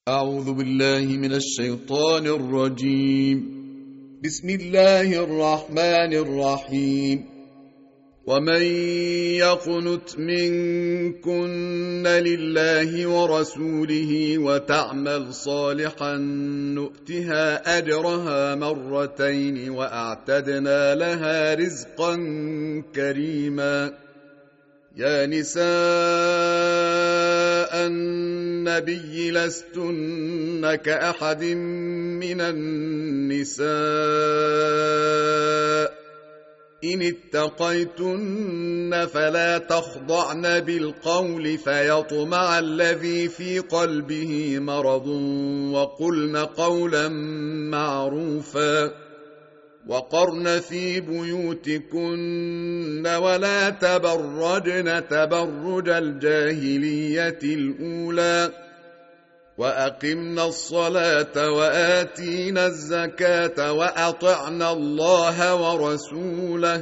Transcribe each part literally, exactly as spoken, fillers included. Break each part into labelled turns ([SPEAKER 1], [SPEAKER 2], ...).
[SPEAKER 1] أعوذ بالله من الشيطان الرجيم. بسم الله الرحمن الرحيم. ومن يقنت منكن لله ورسوله وتعمل صالحا نؤتها أجرها مرتين وأعتدنا لها رزقا كريما. يا نساء النبي لستن كأحد من النساء إن اتقيتن فلا تخضعن بالقول فيطمع الذي في قلبه مرض وقلن قولا معروفا وقرن في بيوتكن ولا تبرجن تبرج الجاهلية الأولى وأقمنا الصلاة وآتينا الزكاة وأطعنا الله ورسوله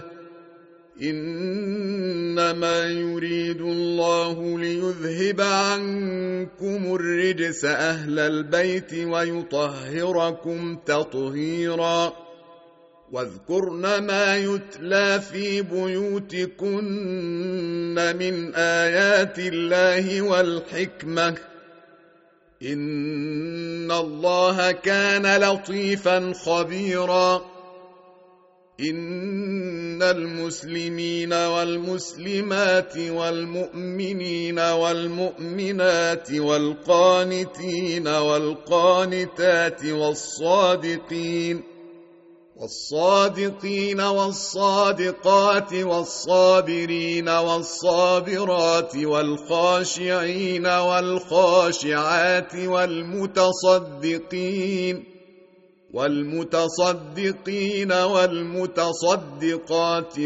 [SPEAKER 1] إنما يريد الله ليذهب عنكم الرجس أهل البيت ويطهركم تطهيرا. واذكرن ما يتلى في بيوتكن من آيات الله والحكمة إن الله كان لطيفا خبيرا. إن المسلمين والمسلمات والمؤمنين والمؤمنات والقانتين والقانتات والصادقين والصادقين والصادقات والصابرين والصابرات والخاشعين والخاشعات والمتصدقين والمتصدقين والمتصدقات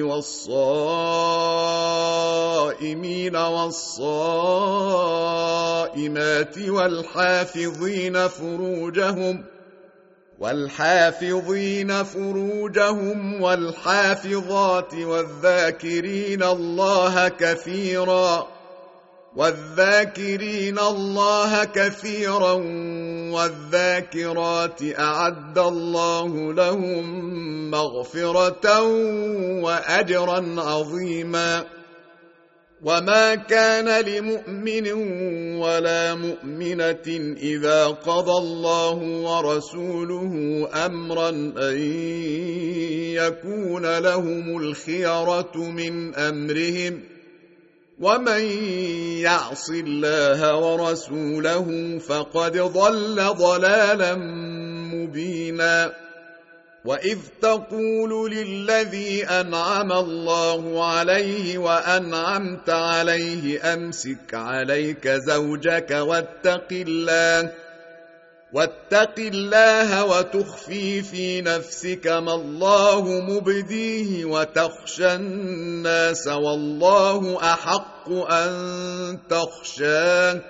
[SPEAKER 1] والصائمين والصائمات والحافظين فروجهم والحافظين فروجهم والحافظات والذاكرين الله كثيرا والذاكرين الله كثيرا والذاكرات أعد الله لهم مغفرة وأجرا عظيما. وما كان لمؤمن ولا مؤمنة إذا قضى الله ورسوله أمرا أن يكون لهم الخيرة من أمرهم ومن يعص الله ورسوله فقد ضل ضلالا مبينا. وإذ تقول للذي أنعم الله عليه وأنعمت عليه أمسك عليك زوجك واتق الله واتق الله وتخفي في نفسك ما الله مبديه وتخشى الناس والله أحق أن تخشاه.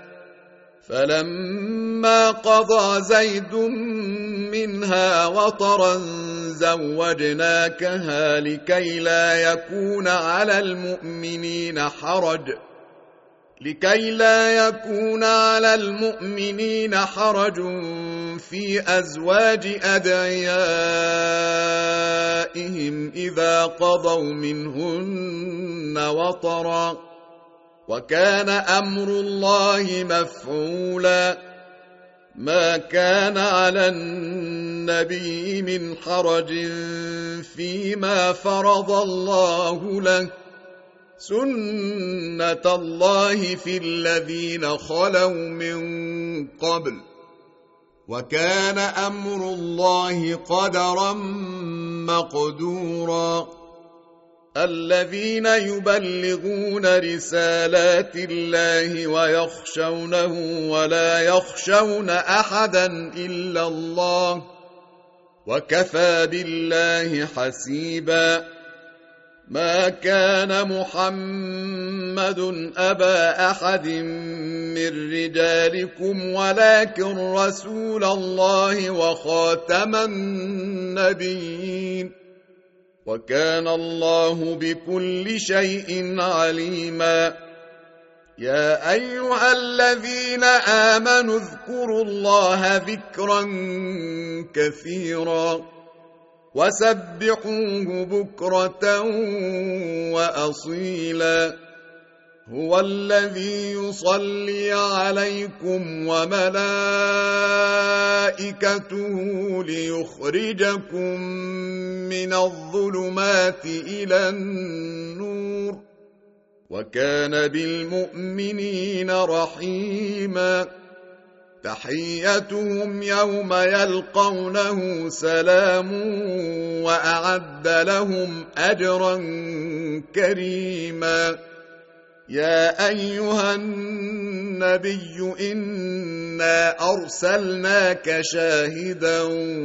[SPEAKER 1] فلما قضى زيد منها وطرا زوجناكها لكي لا يكون على المؤمنين حرج لكي لا يكون على المؤمنين حرج في أزواج أدعيائهم إذا قضوا منهن وطرا وكان أمر الله مفعولا. ما كان على النبي من حرج فيما فرض الله له سنة الله في الذين خلوا من قبل وكان أمر الله قدرا مقدورا. الذين يبلغون رسالات الله ويخشونه ولا يخشون أحدا إلا الله وكفى بالله حسيبا. ما كان محمد أبا أحد من رجالكم ولكن رسول الله وخاتم النبيين وكان الله بكل شيء عليما. يا أيها الذين آمنوا اذكروا الله ذكرا كثيرا وسبحوه بكرة وأصيلا هو الذي يصلي عليكم وملائكته ليخرجكم من الظلمات إلى النور وكان بالمؤمنين رحيما تحيتهم يوم يلقونه سلام وأعد لهم أجرا كريما يا أيها النبي إنا أرسلناك شاهدا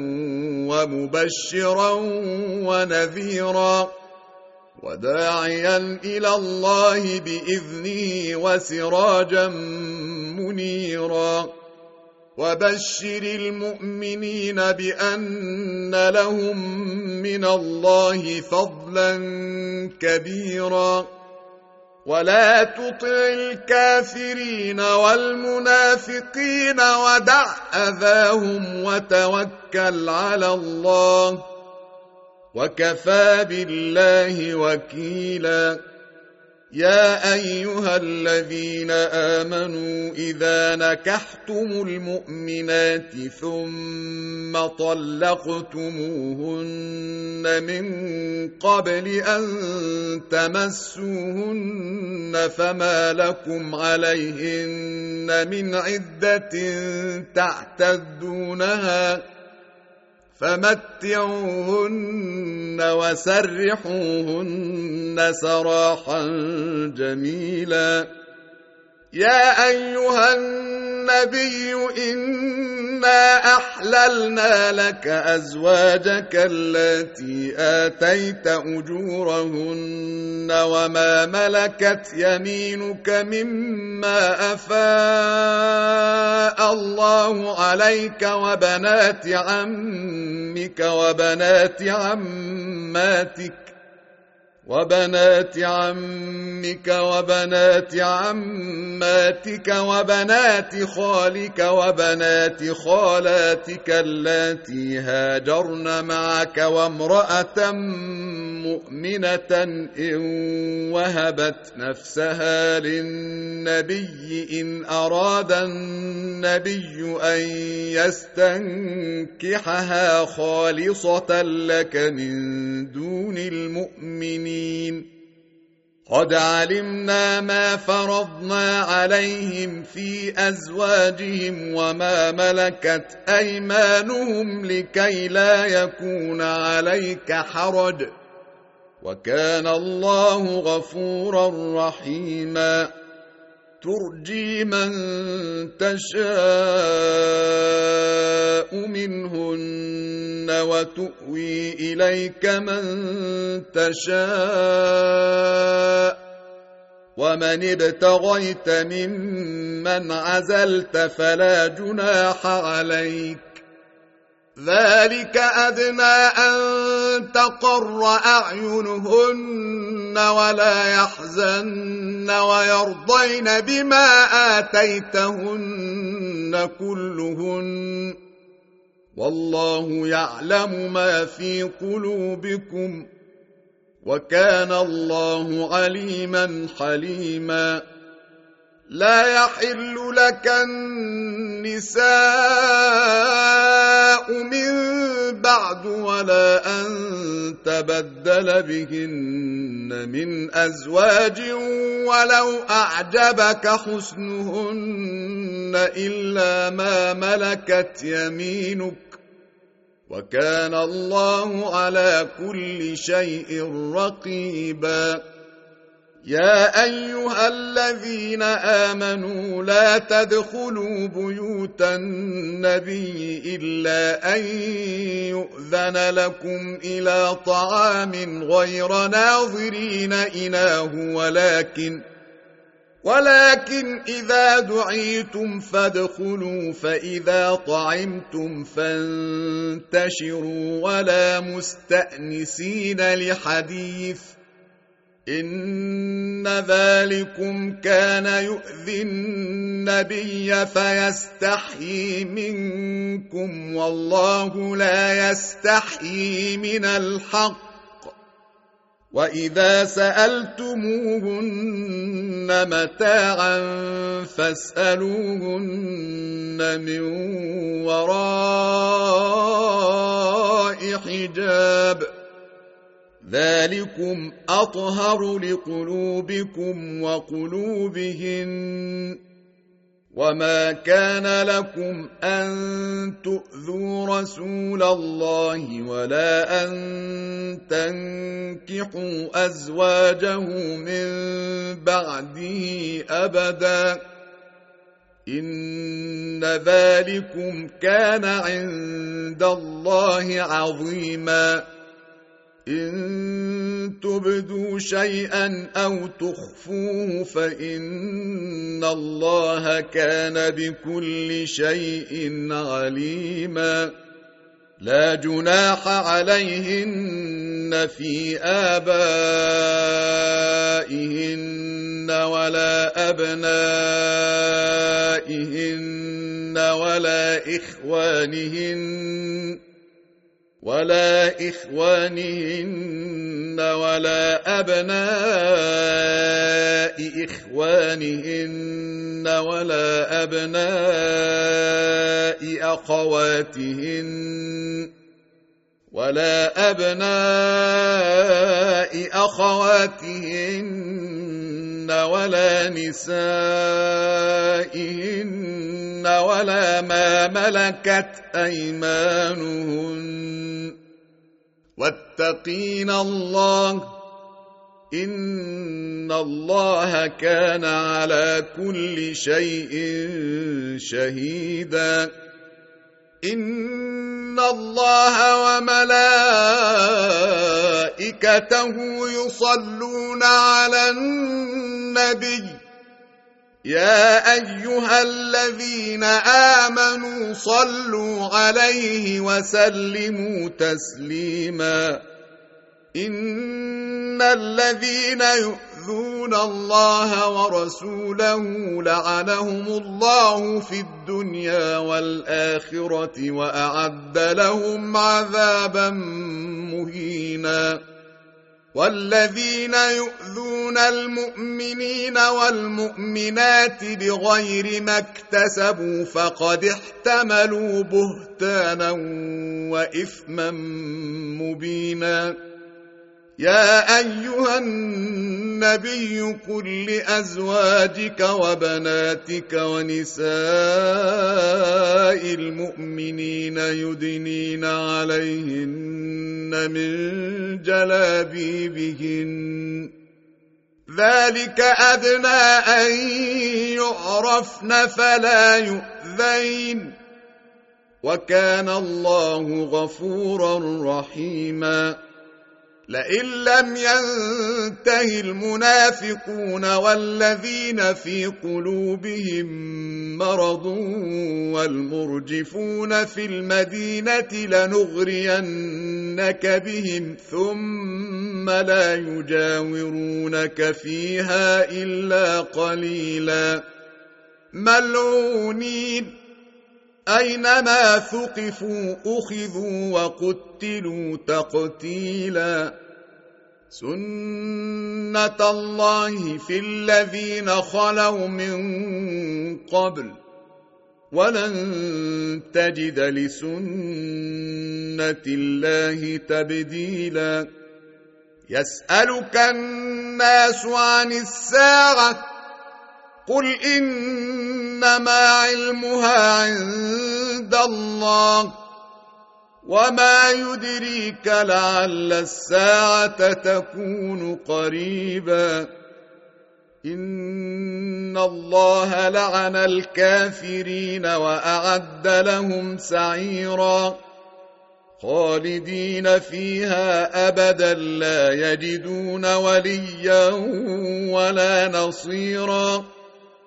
[SPEAKER 1] ومبشرا ونذيرا وداعيا إلى الله بإذنه وسراجا منيرا وبشر المؤمنين بأن لهم من الله فضلا كبيرا ولا تطع الكافرين والمنافقين ودع أذاهم وتوكل على الله وكفى بالله وكيلا يا أيها الذين آمنوا إذا نكحتم المؤمنات ثم طلقتموهن من قبل أن تمسوهن فما لكم عليهن من عدة تعتدونها فمتعوهن وسرحوهن سراحا جميلا يا أيها النبي إنا أحللنا لك أزواجك اللاتي آتيت أجورهن وما ملكت يمينك مما أفاء الله عليك وبنات عمك وبنات عماتك وبنات عمك وبنات عماتك وبنات خالك وبنات خالاتك اللاتي هاجرن معك وامرأة مؤمنة إن وهبت نفسها للنبي إن أراد النبي أن يستنكحها خالصة لك من دون المؤمنين قد علمنا ما فرضنا عليهم في أزواجهم وما ملكت أيمانهم لكي لا يكون عليك حرج وكان الله غفورا رحيما ترجي من تشاء منهن وتؤوي إليك من تشاء ومن ابتغيت ممن عزلت فلا جناح عليك ذلك أدنى أن تقر أعينهن ولا يحزن ويرضين بما آتيتهن كلهن والله يعلم ما في قلوبكم وكان الله عليما حليما لا يحل لك النساء من بعد ولا أن تبدل بهن من أزواج ولو أعجبك حسنهن إلا ما ملكت يمينك وكان الله على كل شيء رقيبا يا أيها الذين آمنوا لا تدخلوا بيوت النبي إلا أن يؤذن لكم إلى طعام غير ناظرين إناه ولكن ولكن إذا دعيتم فادخلوا فإذا طعمتم فانتشروا ولا مستأنسين لحديث إن ذلكم كان يؤذي النبي فيستحيي منكم والله لا يستحيي من الحق وإذا سألتموهن متاعا فاسألوهن من وراء حجاب ذلكم أطهر لقلوبكم وقلوبهن وما كان لكم أن تؤذوا رسول الله ولا أن تنكحوا أزواجه من بعده أبدا إن ذلكم كان عند الله عظيما إن تبدوا شيئا أو تخفوه فإن الله كان بكل شيء عليما لا جناح عليهن في آبائهن ولا أبنائهن ولا إخوانهن ولا إخوانهن ولا أبناء إخوانهن ولا أبناء أخواتهن ولا أبناء أخواتهن ولا نسائهن ولا ما ملكت أيمانهن واتقين الله إن الله كان على كل شيء شهيدا إن الله وملائكته يصلون على النبي يا أيها الذين آمنوا صلوا عليه وسلموا تسليما إن الذين يؤذون الله ورسوله لعنهم الله في الدنيا والآخرة وأعد لهم عذابا مهينا والذين يؤذون المؤمنين والمؤمنات بغير ما اكتسبوا فقد احتملوا بهتانا وإثما مبينا يا أيها النبي قل لأزواجك وبناتك ونساء المؤمنين يدنين عليهن من جلابيبهن ذلك أدنى أن يعرفن فلا يؤذين وكان الله غفورا رحيما لئن لم ينته المنافقون والذين في قلوبهم مرض والمرجفون في المدينة لنغرينك بهم ثم لا يجاورونك فيها إلا قليلا ملعونين أينما ثقفوا أخذوا وقتلوا تقتيلا سنة الله في الذين خلوا من قبل ولن تجد لسنة الله تبديلا يسألك الناس عن الساعة قل إنما علمها عند الله وما يدريك لعل الساعة تكون قريبا إن الله لعن الكافرين وأعد لهم سعيرا خالدين فيها أبدا لا يجدون وليا ولا نصيرا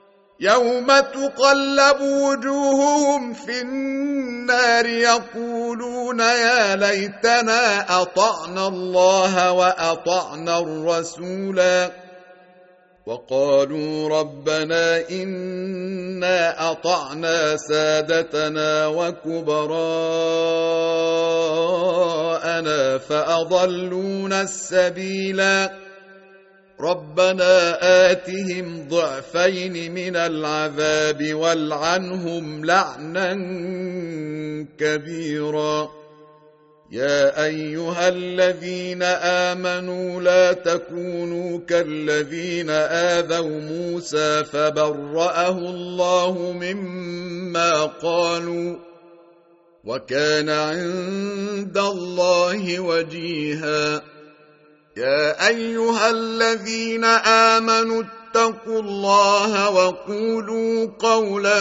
[SPEAKER 1] يوم تقلب وجوههم في النار يقولون يقولون يا ليتنا أطعنا الله وأطعنا الرسولا وقالوا ربنا إنا أطعنا سادتنا وكبراءنا فأضلونا السبيلا ربنا آتهم ضعفين من العذاب والعنهم لعنا كبيرا يا أيها الذين آمنوا لا تكونوا كالذين آذوا موسى فبرأه الله مما قالوا وكان عند الله وجيها يا أيها الذين آمنوا اتقوا الله وقولوا قولا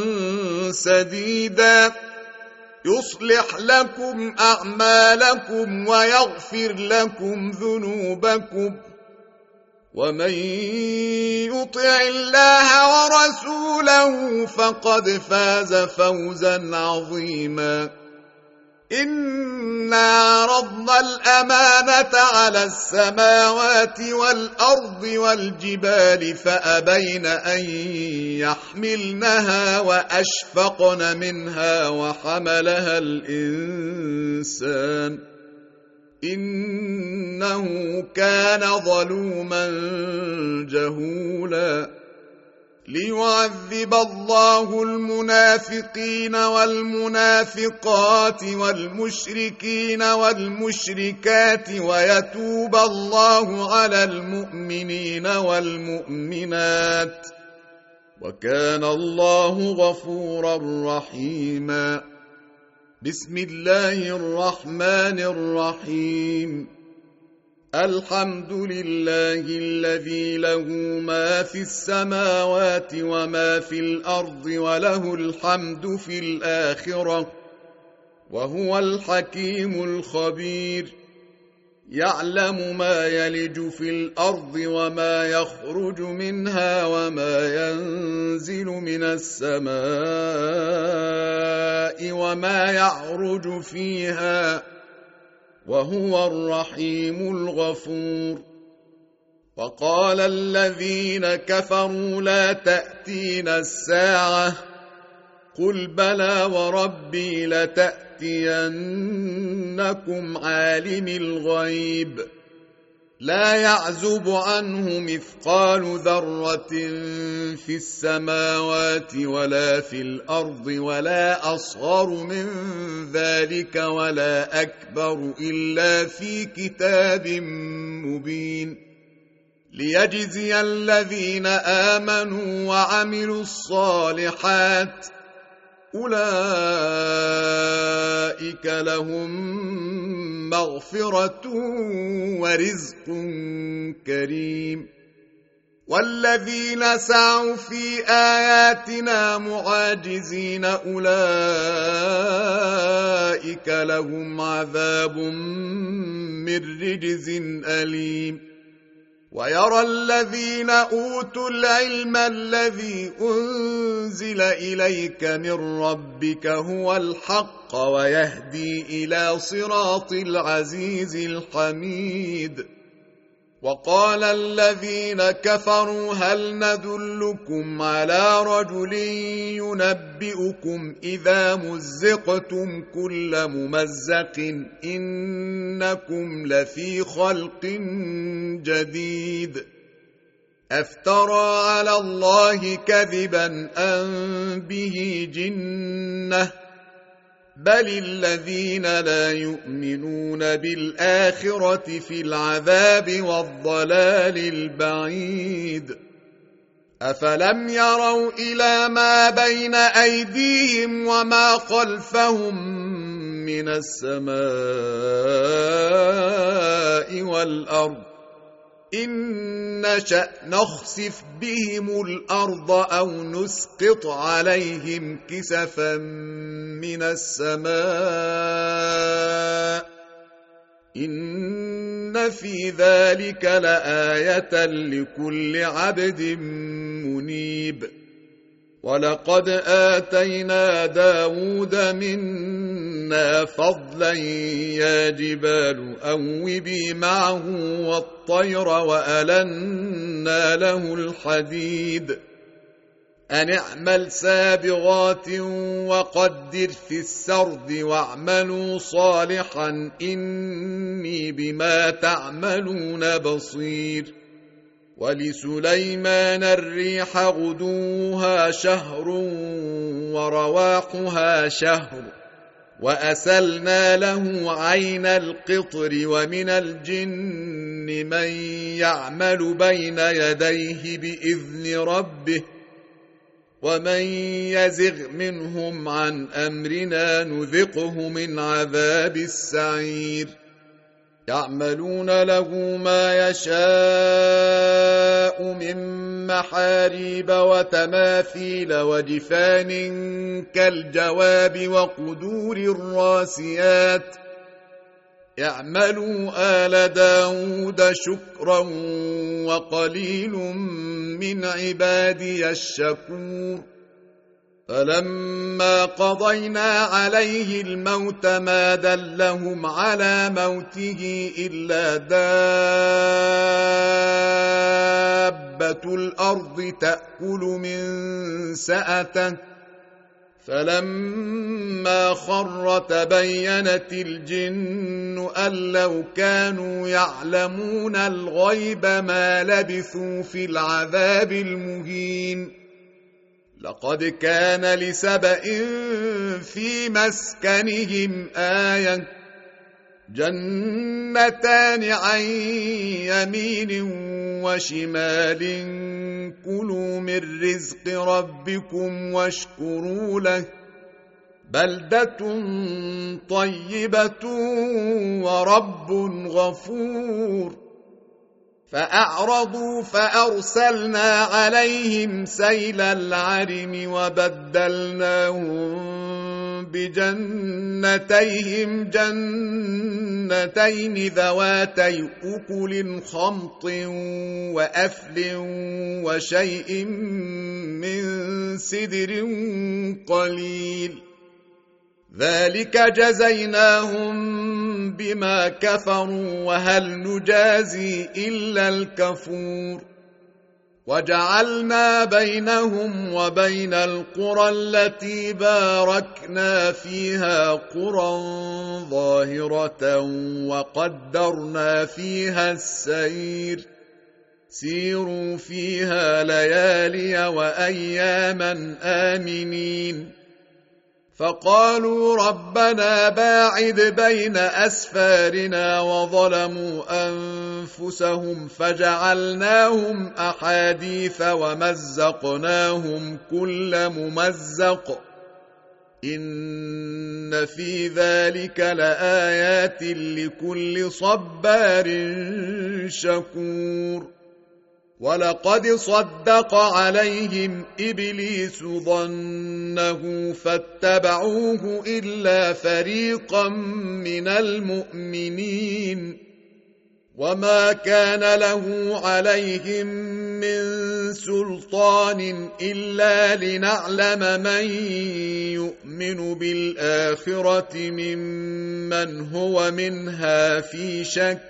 [SPEAKER 1] سديدا يصلح لكم أعمالكم ويغفر لكم ذنوبكم ومن يطع الله ورسوله فقد فاز فوزا عظيما إنا عرضنا الأمانة على السماوات والأرض والجبال فأبين أن يحملنها وأشفقن منها وحملها الإنسان إنه كان ظلوما جهولا ليعذب الله المنافقين والمنافقات والمشركين والمشركات ويتوب الله على المؤمنين والمؤمنات وكان الله غفورا رحيما بسم الله الرحمن الرحيم الحمد لله الذي له ما في السماوات وما في الأرض وله الحمد في الآخرة وهو الحكيم الخبير يعلم ما يلج في الأرض وما يخرج منها وما ينزل من السماء وما يعرج فيها وهو الرحيم الغفور وقال الذين كفروا لا تأتينا الساعة قل بلى وربي لتأتينكم عالم الغيب لا يعزب عنه مثقال ذرة في السماوات ولا في الأرض ولا أصغر من ذلك ولا أكبر إلا في كتاب مبين ليجزي الذين آمنوا وعملوا الصالحات أولئك لهم مغفرة ورزق كريم والذين سعوا في آياتنا معاجزين أولئك لهم عذاب من رجز أليم ويرى الذين أوتوا العلم الذي أنزل إليك من ربك هو الحق ويهدي إلى صراط العزيز الحميد وقال الذين كفروا هل ندلكم على رجل ينبئكم إذا مزقتم كل ممزق إنكم لفي خلق جديد أفترى على الله كذبا أم به جنة بل الذين لا يؤمنون بالآخرة في العذاب والضلال البعيد أفلم يروا إلى ما بين أيديهم وما خلفهم من السماء والأرض إن نشأ نخسف بهم الأرض أو نسقط عليهم كسفا من السماء إن في ذلك لآية لكل عبد منيب ولقد آتينا داود منا فضلا يا جبال أوبي معه والطير وألنا له الحديد أن اعمل سابغات وقدر في السرد واعملوا صالحا إني بما تعملون بصير. ولسليمان الريح غدوها شهر ورواحها شهر وأسلنا له عين القطر ومن الجن من يعمل بين يديه بإذن ربه ومن يزغ منهم عن أمرنا نذقه من عذاب السعير. يعملون له ما يشاء من محاريب وتماثيل وجفان كالجواب وقدور الراسيات. يعملوا آل داود شكرا وقليل من عبادي الشكور. فلما قضينا عليه الموت ما دلهم على موته إلا دابة الأرض تأكل من سأته فلما خر تبينت الجن أن لو كانوا يعلمون الغيب ما لبثوا في العذاب المهين. لقد كان لسبإ في مسكنهم آية جنتان عن يمين وشمال كلوا من رزق ربكم واشكروا له بلدة طيبة ورب غفور. فأعرضوا فأرسلنا عليهم سيل العرم وبدلناهم بجنتيهم جنتين ذواتي أكل خمط وأثل وشيء من سدر قليل ذلك جزيناهم بما كفروا وهل نجازي إلا الكفور. وجعلنا بينهم وبين القرى التي باركنا فيها قرى ظاهرة وقدرنا فيها السير سيروا فيها ليالي وأياما آمنين. فقالوا ربنا باعد بين أسفارنا وظلموا أنفسهم فجعلناهم أحاديث ومزقناهم كل ممزق إن في ذلك لآيات لكل صبار شكور. ولقد صدق عليهم إبليس ظنه فاتبعوه إلا فريقا من المؤمنين وما كان له عليهم من سلطان إلا لنعلم من يؤمن بالآخرة ممن هو منها في شك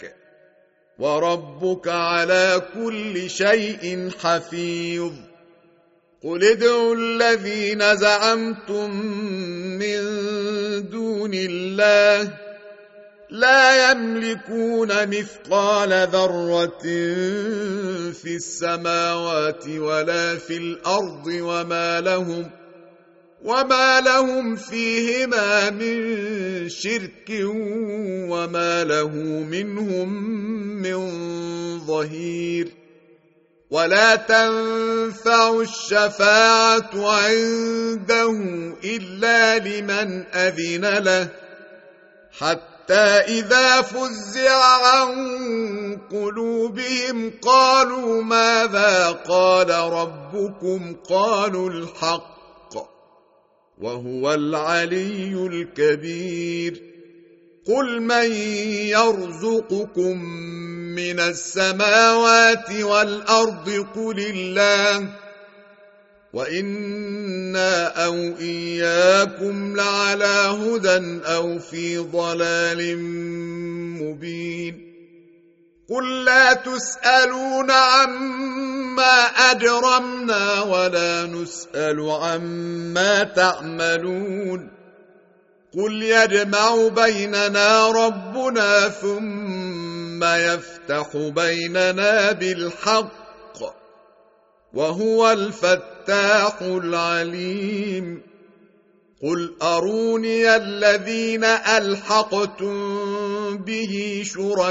[SPEAKER 1] وربك على كل شيء حفيظ. قل ادعوا الذين زعمتم من دون الله لا يملكون مثقال ذرة في السماوات ولا في الأرض وما لهم وما لهم فيهما من شرك وما له منهم من ظهير. ولا تنفع الشفاعة عنده إلا لمن أذن له حتى إذا فزع عن قلوبهم قالوا ماذا قال ربكم قالوا الحق وهو العلي الكبير. قل من يرزقكم من السماوات والأرض قل الله وإنا أو إياكم لعلى هدى أو في ضلال مبين قل لا تسألون عما أجرمنا ولا نسأل عما تعملون قل يجمع بيننا ربنا ثم يفتح بيننا بالحق وهو الفتاح العليم قل أروني الذين ألحقتم به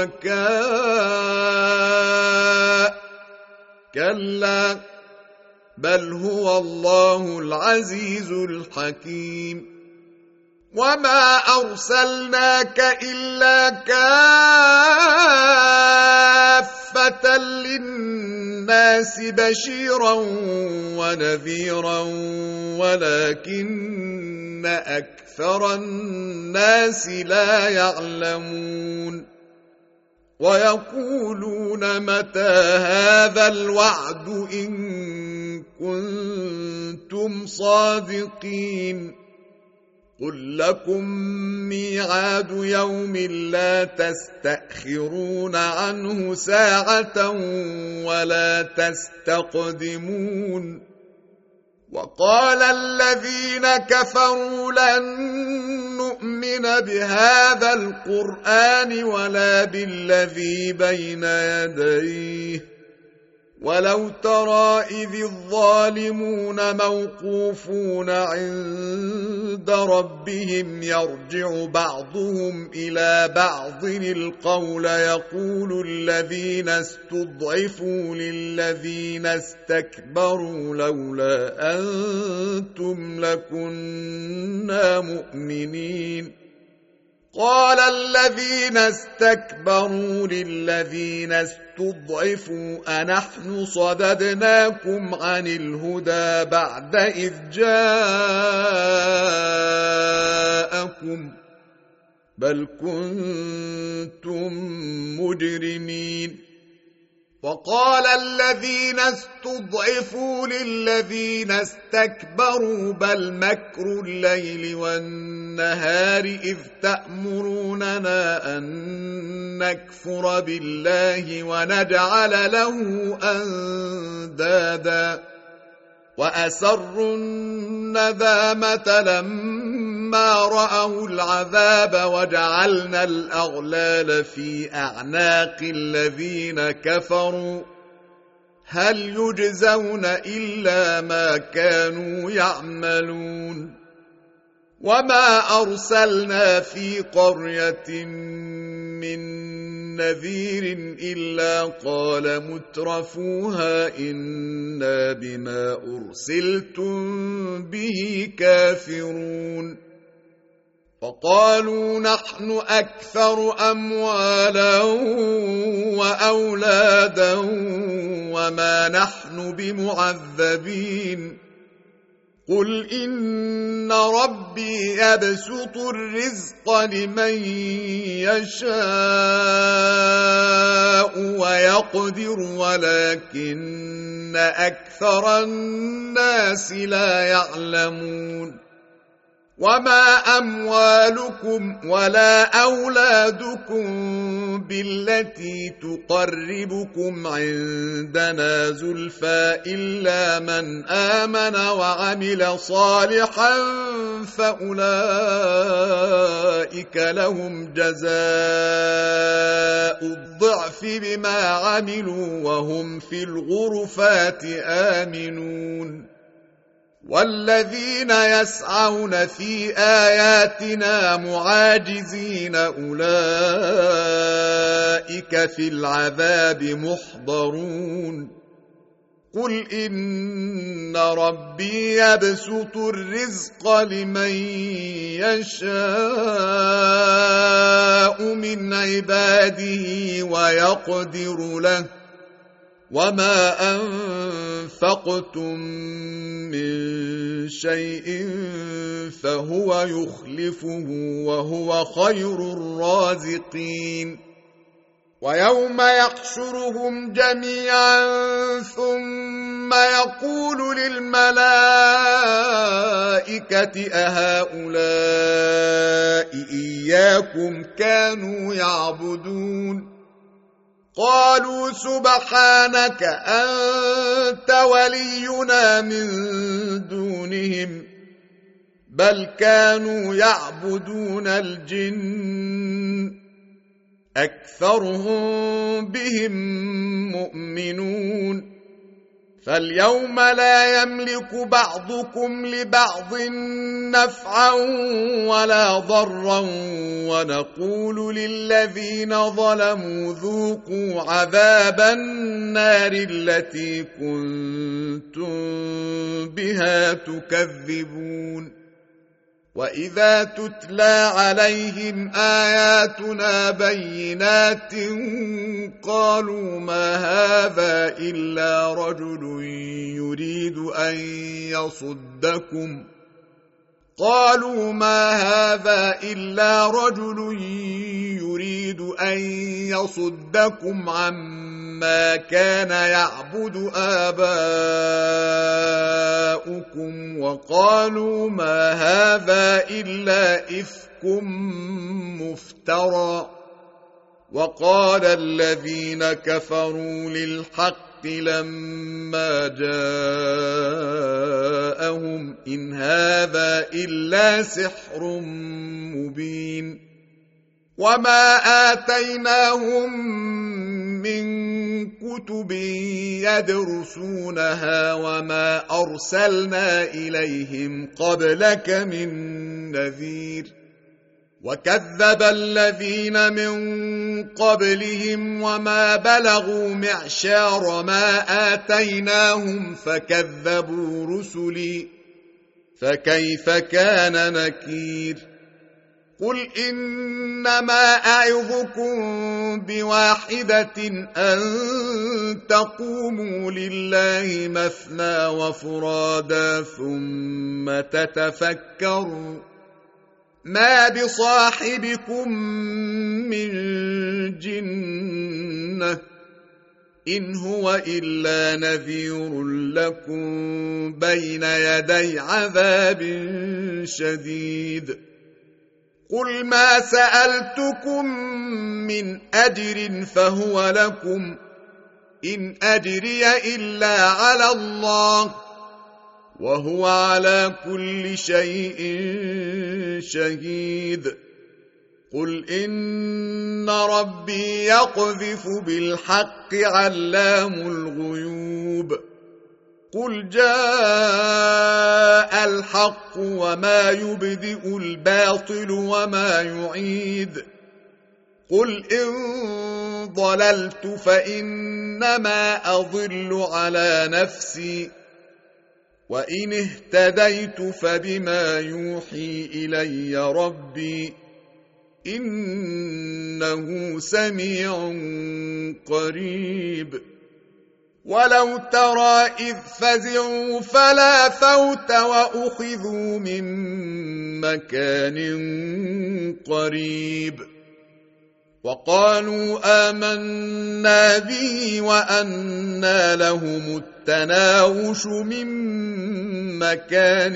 [SPEAKER 1] شركاء كلا بل هو الله العزيز الحكيم وما أرسلناك إلا كافة للناس بشيرا ونذيرا ولكن أكثر الناس لا يعلمون ويقولون متى هذا الوعد إن كنتم صادقين قل لكم ميعاد يوم لا تستأخرون عنه ساعة ولا تستقدمون وقال الذين كفروا لن نؤمن بهذا القرآن ولا بالذي بين يديه ولو ترى إذ الظالمون موقوفون عند ربهم يرجع بعضهم إلى بعض القول يقول الذين استضعفوا للذين استكبروا لولا أنتم لكنا مؤمنين قال الذين استكبروا للذين استضعفوا أنحن صددناكم عن الهدى بعد إذ جاءكم بل كنتم مجرمين وقال الذين استضعفوا للذين استكبروا بل مكر الليل والنهار إذ تأمروننا أن نكفر بالله ونجعل له أندادا وأسروا الندامة لما رأوا العذاب وجعلنا الأغلال في أعناق الذين كفروا هل يجزون إلا ما كانوا يعملون وما أرسلنا في قرية من نذير إلا قال مترفوها إنا بما أرسلتم به كافرون فقالوا نحن أكثر أموالا وأولادا وما نحن بمعذبين قل إن ربي يبسط الرزق لمن يشاء ويقدر ولكن أكثر الناس لا يعلمون وما أموالكم ولا أولادكم بالتي تقربكم عندنا زلفى إلا من آمن وعمل صالحا فأولئك لهم جزاء الضعف بما عملوا وهم في الغرفات آمنون والذين يسعون في آياتنا معاجزين أولئك في العذاب محضرون قل إن ربي يبسط الرزق لمن يشاء من عباده ويقدر له وما أنفقتم من شيء فهو يخلفه وهو خير الرازقين ويوم يحشرهم جميعا ثم يقول للملائكة أهؤلاء إياكم كانوا يعبدون قالوا سبحانك أنت ولينا من دونهم بل كانوا يعبدون الجن أكثرهم بهم مؤمنون فاليوم لا يملك بعضكم لبعض نفعا ولا ضرا ونقول للذين ظلموا ذوقوا عذاب النار التي كنتم بها تكذبون وإذا تتلى عليهم آياتنا بينات قالوا ما هذا إلا رجل يريد أن يصدكم قالوا ما هذا إلا رجل يريد أن يصدكم عما كان يعبد آباؤكم وقالوا ما هذا إلا إفك مفترى وقال الذين كفروا للحق لما جاءهم إن هذا إلا سحر مبين وما آتيناهم من كتب يدرسونها وما أرسلنا إليهم قبلك من نذير وكذب الذين من قبلهم وما بلغوا معشار ما آتيناهم فكذبوا رسلي فكيف كان نكير قل إنما أعظكم بواحدة أن تقوموا لله مثنى وفرادا ثم تتفكروا ما بصاحبكم من جنة إن هو إلا نذير لكم بين يدي عذاب شديد قل ما سألتكم من أجر فهو لكم إن أجري إلا على الله وهو على كل شيء شهيد قل إن ربي يقذف بالحق علام الغيوب قل جاء الحق وما يبدئ الباطل وما يعيد قل إن ضللت فإنما أضل على نفسي وإن اهتديت فبما يوحي إلي ربي إنه سميع قريب ولو ترى إذ فزعوا فلا فوت وأخذوا من مكان قريب وقالوا آمنا به وأنى لهم التناوش من مكان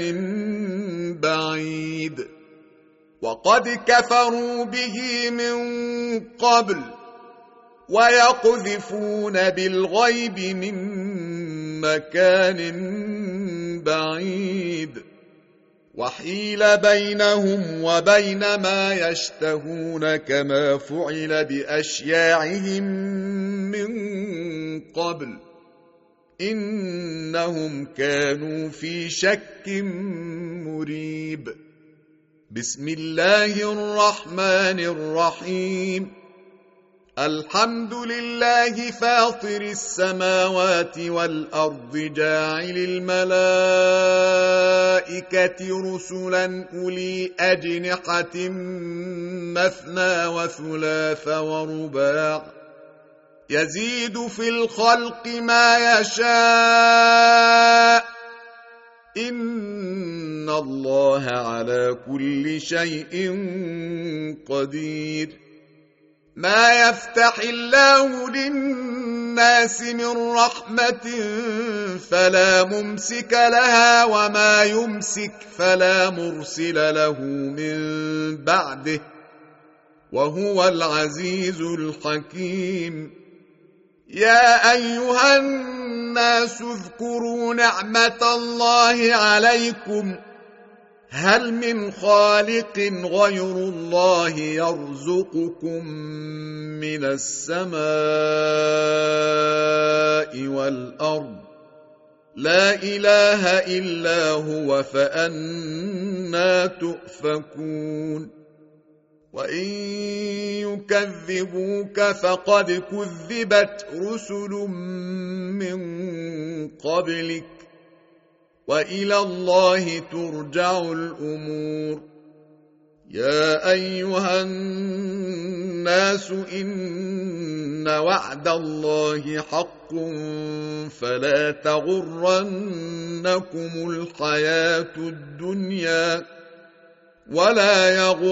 [SPEAKER 1] بعيد وقد كفروا به من قبل ويقذفون بالغيب من مكان بعيد وحيل بينهم وبين ما يشتهون كما فعل بأشياعهم من قبل إنهم كانوا في شك مريب بسم الله الرحمن الرحيم الحمد لله فاطر السماوات والأرض جاعل الملائكة رسلا أولي أجنحة مثنى وثلاث ورباع يزيد في الخلق ما يشاء إن الله على كل شيء قدير ما يفتح الله للناس من رحمة فلا ممسك لها وما يمسك فلا مرسل له من بعده وهو العزيز الحكيم. يا أيها الناس اذكروا نعمة الله عليكم هل من خالق غير الله يرزقكم من السماء والأرض لا إله إلا هو فأنى تؤفكون. وإن يكذبوك فقد كذبت رسل من قبلك وإلى الله ترجع الأمور. يا أيها الناس إن وعد الله حق فلا تغرنكم الحياة الدنيا ولا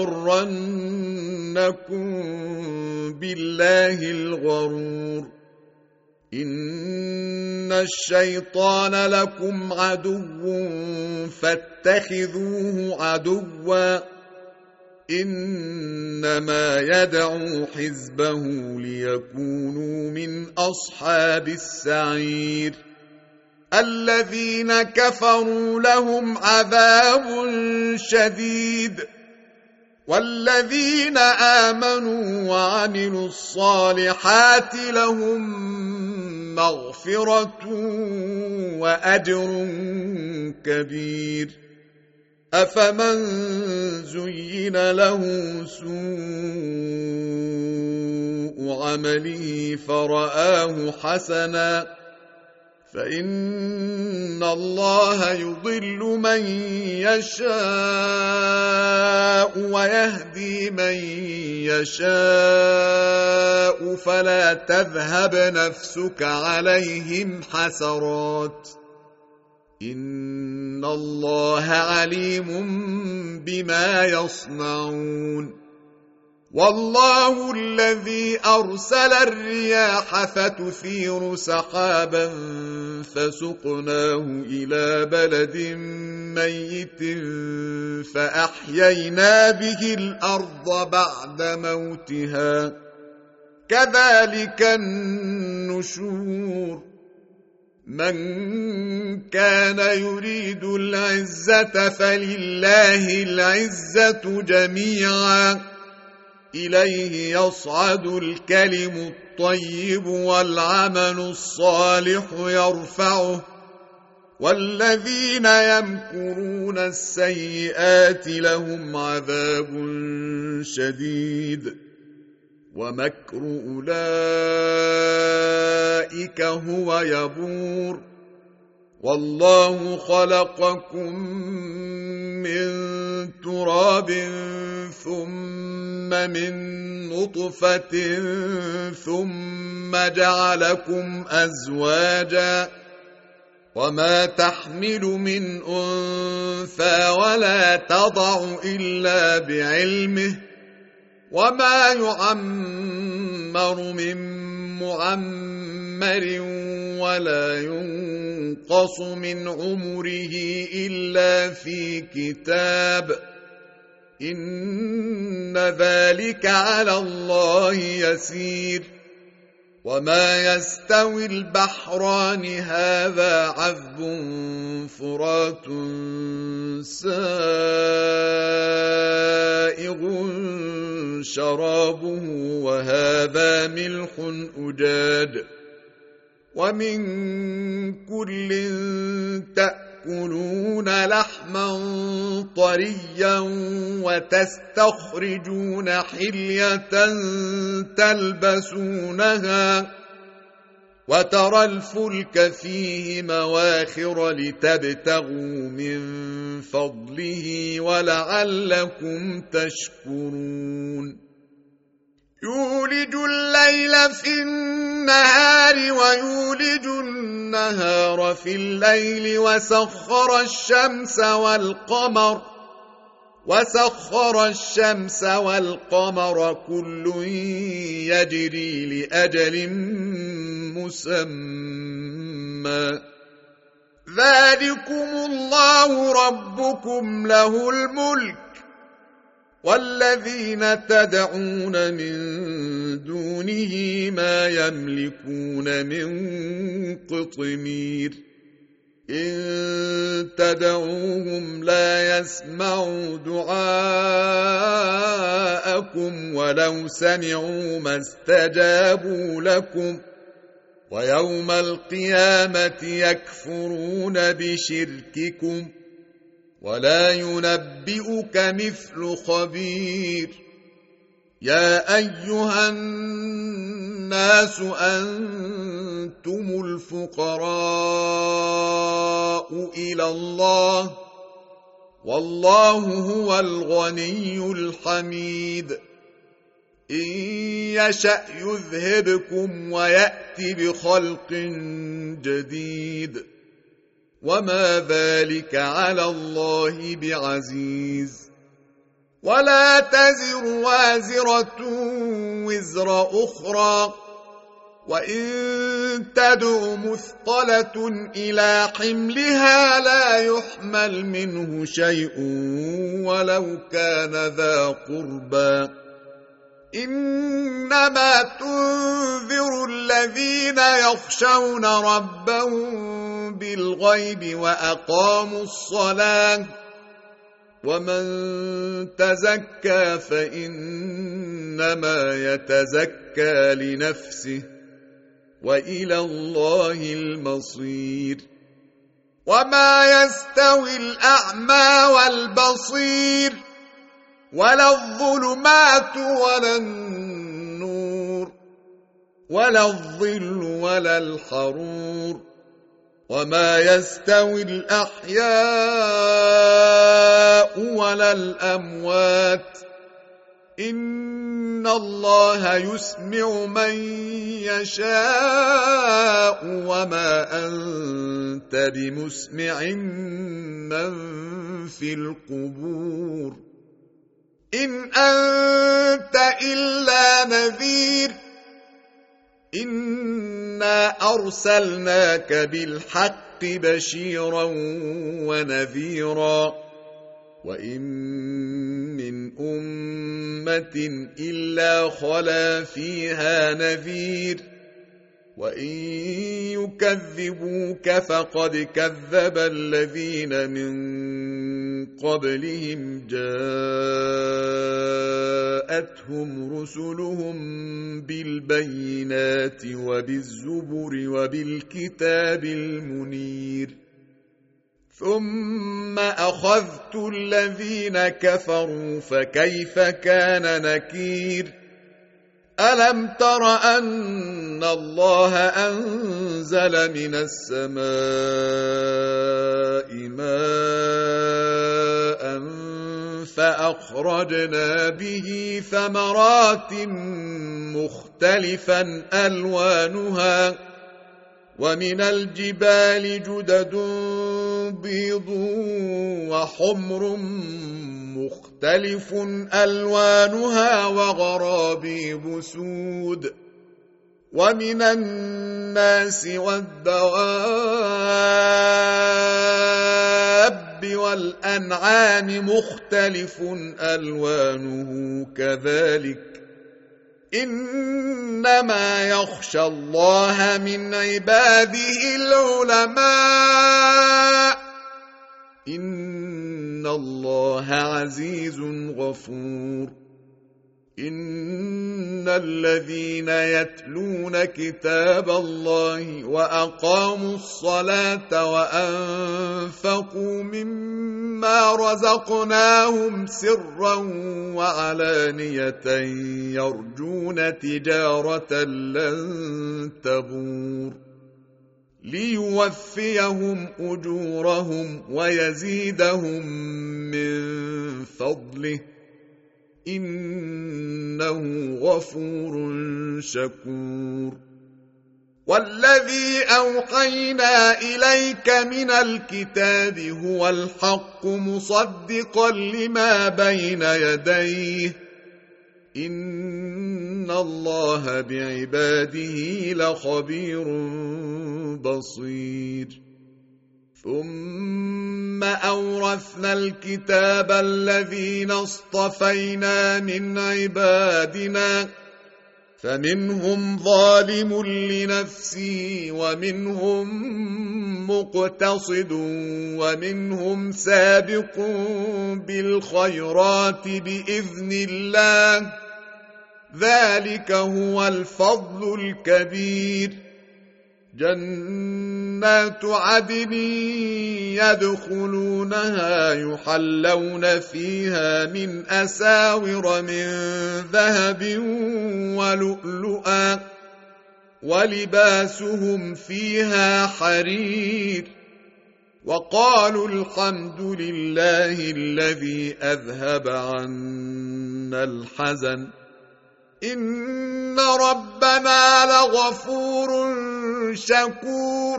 [SPEAKER 1] يغرنكم بالله الغرور. إن الشيطان لكم عدو فاتخذوه عدوا إنما يدعو حزبه ليكونوا من أصحاب السعير. الذين كفروا لهم عذاب شديد والذين آمنوا وعملوا الصالحات لهم مغفرة وأجر كبير. أفمن زين له سوء عمله فرآه حسنا فإن الله يضل من يشاء ويهدي من يشاء فلا تذهب نفسك عليهم حسرات إن الله عليم بما يصنعون. والله الذي أرسل الرياح فتثير سحابا فسقناه إلى بلد ميت فأحيينا به الأرض بعد موتها كذلك النشور. من كان يريد العزة فلله العزة جميعا إليه يصعد الكلم الطيب والعمل الصالح يرفعه والذين يمكرون السيئات لهم عذاب شديد ومكر أولئك هو يبور. والله خلقكم من تراب ثم من نطفة ثم جعلكم أزواجا وما تحمل من أنثى ولا تضع إلا بعلمه وما يعمر من معمر ولا ينقص من عمره إلا في كتاب إن ذلك على الله يسير. وما يستوي البحران هذا عذب فرات سائغ شرابه وهذا ملح أجاج ومن كل تأكلون لحما طريا وتستخرجون حلية تلبسونها وترى الفلك فيه مواخر لتبتغوا من فضله ولعلكم تشكرون. يولج الليل في النهار ويولج النهار في الليل وسخر الشمس والقمر وسخر الشمس والقمر كل يجري لأجل مسمى ذلكم الله ربكم له الملك والذين تدعون من دونه ما يملكون من قطمير إن تدعوهم لا يسمعوا دعاءكم ولو سمعوا ما استجابوا لكم ويوم القيامة يكفرون بشرككم ولا ينبئك مثل خبير يا أيها الناس أنتم الفقراء إلى الله والله هو الغني الحميد إن يشأ يذهبكم ويأتي بخلق جديد وما ذلك على الله بعزيز ولا تزر وازرة وزر أخرى وإن تدع مثقلة إلى حملها لا يحمل منه شيء ولو كان ذا قربى إنما تنذر الذين يخشون ربهم بالغيب وأقاموا الصلاة ومن تزكى فإنما يتزكى لنفسه وإلى الله المصير وما يستوي الأعمى والبصير ولا الظلمات ولا النور ولا الظل ولا الحرور وما يستوي الأحياء ولا الأموات إن الله يسمع من يشاء وما أنت بمسمع من في القبور إن أنت إلا نذير إنا أرسلناك بالحق بشيرا ونذيرا وإن من أمة إلا خلا فيها نذير وإن يكذبوك فقد كذب الذين من قبلهم جاءتهم رسلهم بالبينات وبالزبر وبالكتاب المنير ثم أخذت الذين كفروا فكيف كان نكير ألم تر أن الله أنزل من السماء ماء فأخرجنا به ثمرات مختلفا ألوانها ومن الجبال جدد بيض وحمر مختلف ألوانها وغرابيب سود ومن الناس والدواب والأنعام مختلف ألوانه كذلك إنما يخشى الله من عباده العلماء إن الله عزيز غفور إن الذين يتلون كتاب الله وأقاموا الصلاة وأنفقوا مما رزقناهم سرا وعلانية يرجون تجارة لن تبور ليوفيهم أجورهم ويزيدهم من فضله إنه غفور شكور والذي أوحينا إليك من الكتاب هو الحق مصدقا لما بين يديه إن الله بعباده لخبير بصير ثم أورثنا الكتاب الذين اصطفينا من عبادنا فمنهم ظالم لنفسه ومنهم مقتصد ومنهم سابق بالخيرات بإذن الله ذلك هو الفضل الكبير جنات عدن يدخلونها يحلون فيها من أساور من ذهب ولؤلؤا ولباسهم فيها حرير وقالوا الحمد لله الذي أذهب عنا الحزن إن ربنا لغفور شكور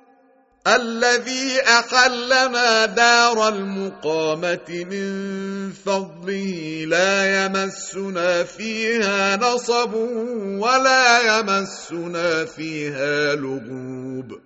[SPEAKER 1] الذي أحلنا دار المقامة من فضله لا يمسنا فيها نصب ولا يمسنا فيها لغوب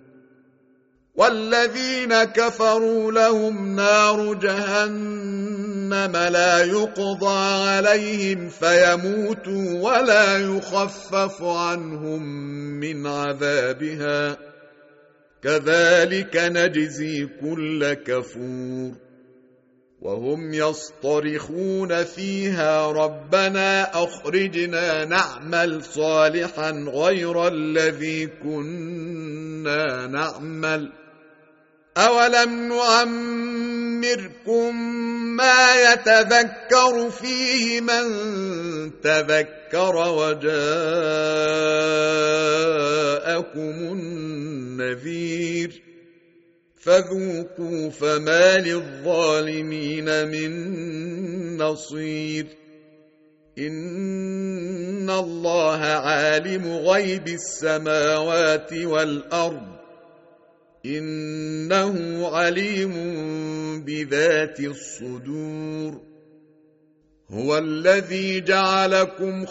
[SPEAKER 1] والذين كفروا لهم نار جهنم لا يقضى عليهم فيموتوا ولا يخفف عنهم من عذابها كذلك نجزي كل كفور وهم يصطرخون فيها ربنا أخرجنا نعمل صالحا غير الذي كنا نعمل أولم نعمركم ما يتذكر فيه من تذكر وجاءكم النذير فذوقوا فما للظالمين من نصير إن الله عالم غيب السماوات والأرض إنه عليم بذات الصدور هو الذي جعلكم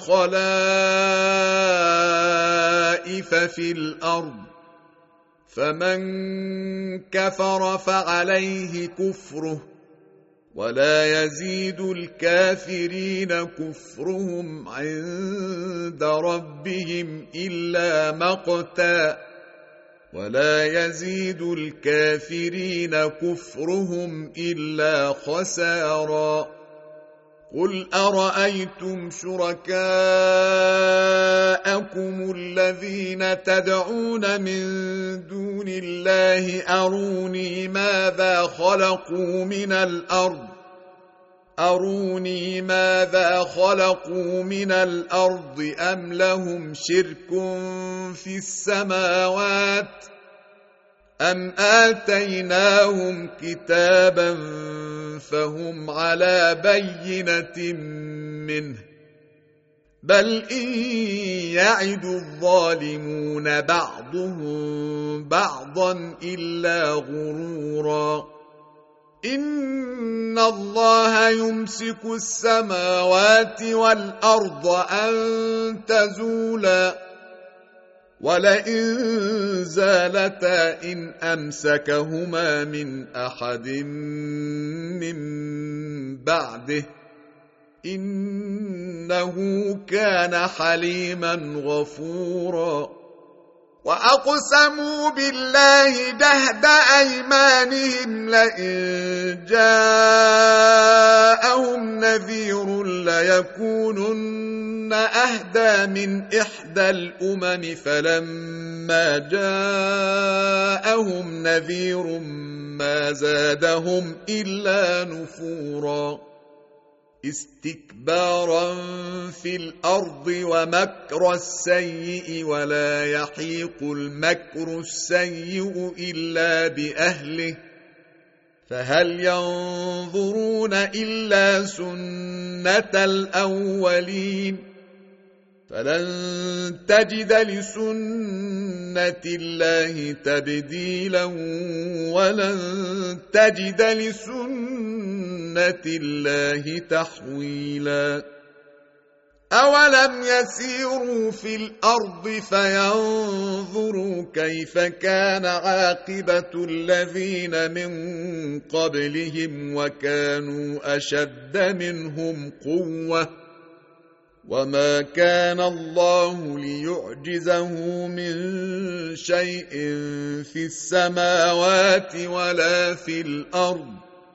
[SPEAKER 1] خلائف في الأرض فمن كفر فعليه كفره ولا يزيد الكافرين كفرهم عند ربهم إلا مقتا ولا يزيد الكافرين كفرهم إلا خسارا قل أرأيتم شركاءكم الذين تدعون من دون الله أروني ماذا خلقوا من الأرض أروني ماذا خلقوا من الأرض أم لهم شرك في السماوات أم آتيناهم كتابا فهم على بينة منه بل إن يعد الظالمون بعضهم بعضا إلا غرورا إن الله يمسك السماوات والأرض أن تزولا ولئن زالتا إن أمسكهما من أحد من بعده إنه كان حليما غفورا وأقسموا بالله جهد أيمانهم لئن جاءهم نذير ليكونن أهدى من إحدى الأمم فلما جاءهم نذير ما زادهم إلا نفورا استكبارا في الأرض ومكر السيء ولا يحيق المكر السيء إلا بأهله فهل ينظرون إلا سنة الأولين فلن تجد لسنة الله تبديلا ولن تجد لسنة الله تحويلا أولم يسيروا في الأرض فينظروا كيف كان عاقبة الذين من قبلهم وكانوا أشد منهم قوة وما كان الله ليعجزه من شيء في السماوات ولا في الأرض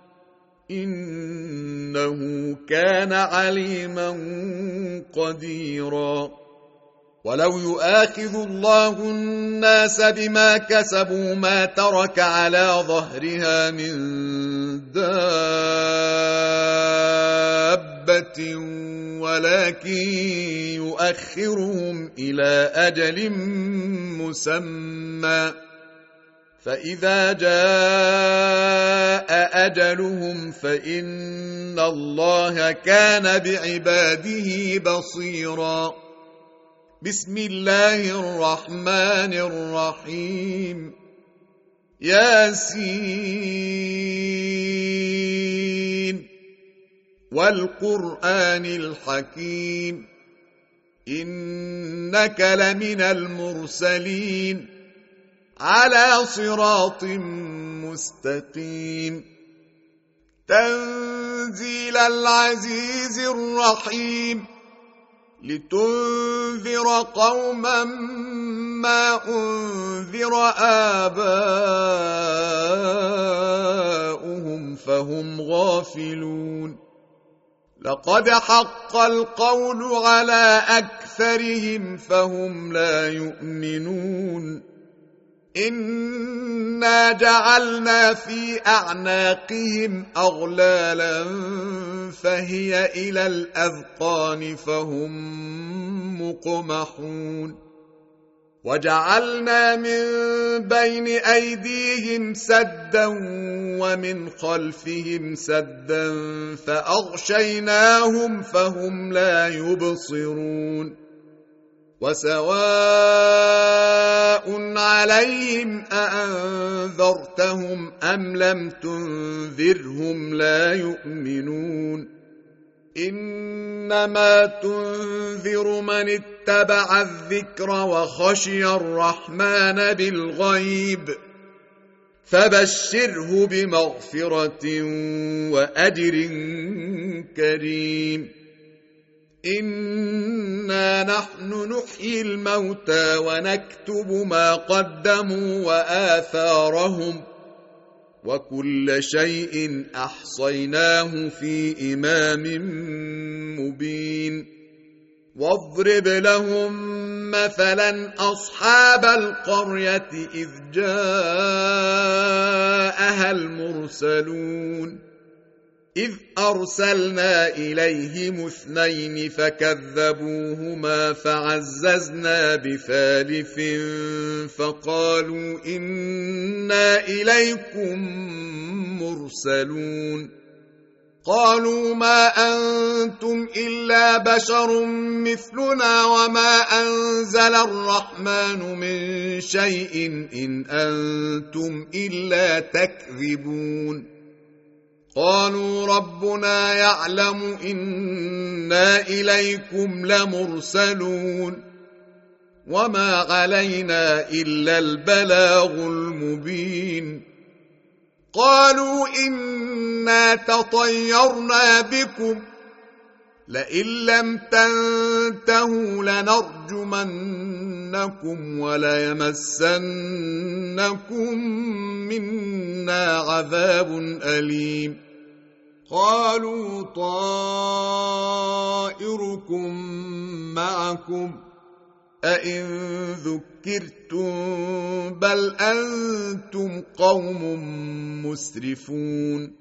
[SPEAKER 1] إنه كان عليما قديرا ولو يؤاخذ الله الناس بما كسبوا ما ترك على ظهرها من دابة ولكن يؤخرهم إلى أجل مسمى فإذا جاء أجلهم فإن الله كان بعباده بصيرا بسم الله الرحمن الرحيم ياسين والقرآن الحكيم إنك لمن المرسلين على صراط مستقيم تنزيل العزيز الرحيم لتنذر قوما ما أنذر آباؤهم فهم غافلون لقد حق القول على أكثرهم فهم لا يؤمنون إنا جعلنا في أعناقهم أغلالا فهي إلى الأذقان فهم مقمحون وجعلنا من بين أيديهم سدا ومن خلفهم سدا فأغشيناهم فهم لا يبصرون وسواء عليهم أأنذرتهم أم لم تنذرهم لا يؤمنون إنما تنذر من اتبع الذكر وخشي الرحمن بالغيب فبشره بمغفرة وأجر كريم إنا نحن نحيي الموتى ونكتب ما قدموا وآثارهم وكل شيء أحصيناه في إمام مبين واضرب لهم مثلا أصحاب القرية إذ جاءها المرسلون إذ أرسلنا إليهم اثنين فكذبوهما فعززنا بثالث فقالوا إنا إليكم مرسلون قالوا ما أنتم إلا بشر مثلنا وما أنزل الرحمن من شيء إن أنتم إلا تكذبون قالوا ربنا يعلم إنا إليكم لمرسلون وما علينا إلا البلاغ المبين قالوا إنا تطيرنا بكم لئن لم تنتهوا لنرجمنكم وليمسنكم منا عذاب أليم قالوا طائركم معكم أئن ذكرتم بل أنتم قوم مسرفون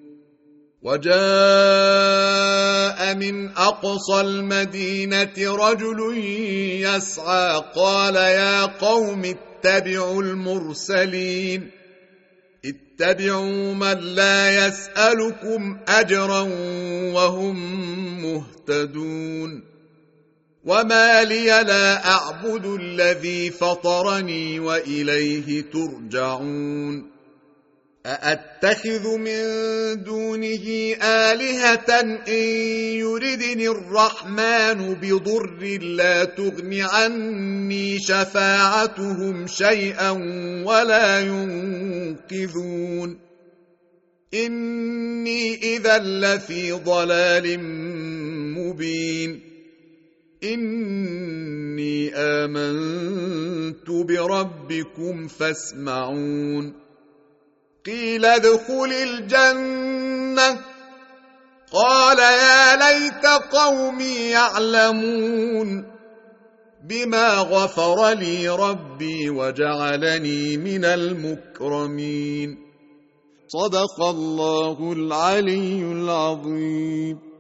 [SPEAKER 1] وجاء من أقصى المدينة رجل يسعى قال يا قوم اتبعوا المرسلين اتبعوا من لا يسألكم أجرا وهم مهتدون وما لي لا أعبد الذي فطرني وإليه ترجعون أأتخذ من دونه آلهة إن يردني الرحمن بضر لا تغن عني شفاعتهم شيئا ولا ينقذون إني إذا لفي ضلال مبين إني آمنت بربكم فاسمعون قيل ادخل الجنة قال يا ليت قومي يعلمون بما غفر لي ربي وجعلني من المكرمين صدق الله العلي العظيم.